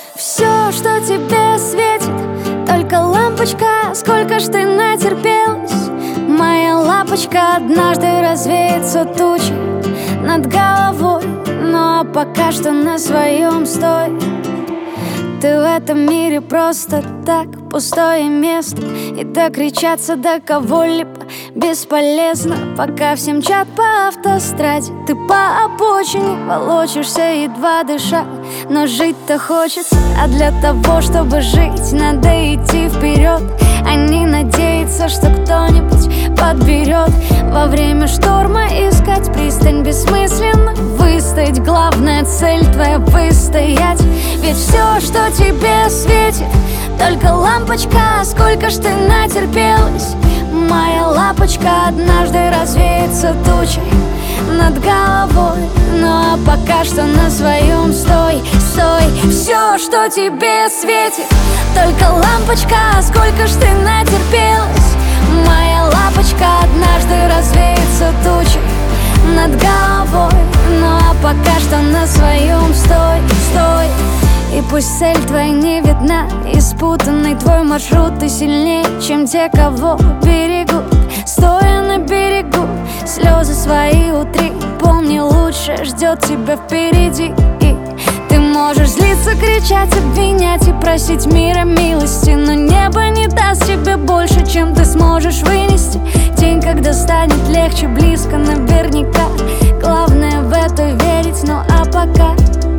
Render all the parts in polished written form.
Все, что тебе светит, только лампочка. Сколько ж ты натерпелась, моя лапочка. Однажды развеется тучи над головой, ну а пока что на своем стой. Ты в этом мире просто так, пустое место. И докричаться до кого-либо бесполезно. Пока все мчат по автостраде, ты по обочине волочишься, едва дыша. Но жить-то хочется, а для того, чтобы жить, надо идти вперед, а не надеяться, что кто-нибудь подберет. Во время шторма искать пристань бессмысленно. Выстоять, главная цель твоя выстоять. Ведь все, что тебе светит, только лампочка. Сколько ж ты натерпелась, моя лапочка. Однажды развеется тучей над головой, ну а пока что на своем стой, стой. Все, что тебе светит, только лампочка. Сколько ж ты натерпелась, моя лапочка. Однажды развеется тучей над головой, ну а пока что на своем стой, стой. И пусть цель твоя не видна, и спутанный твой маршрут, ты сильнее, чем те, кого берегут. Стоя на берегу, слезы свои утри. Помни, лучше ждет тебя впереди. И ты можешь злиться, кричать, обвинять и просить мира милости, но небо не даст тебе больше, чем ты сможешь вынести. День, когда станет легче, близко наверняка. Главное в это верить, ну а пока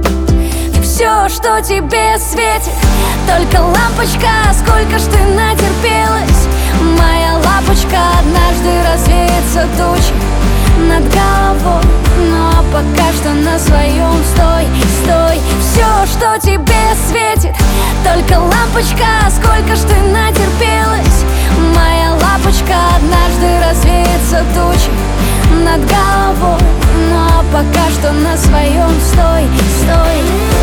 все, что тебе светит, только лампочка. Сколько ж ты натерпелась, моя лапочка. Однажды развеется тучи над головой, ну а пока что на своем стой, стой. Все, что тебе светит, только лампочка. Сколько ж ты натерпелась, моя лапочка. Однажды развеется тучи над головой, ну а пока что на своем стой, стой.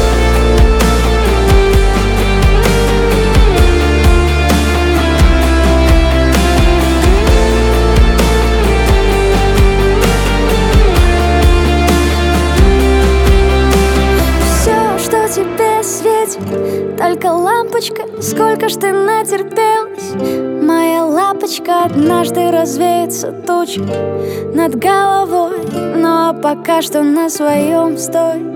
Тебе светит только лампочка. Сколько ж ты натерпелась, моя лапочка. Однажды развеется туча над головой, ну а пока что на своем стой.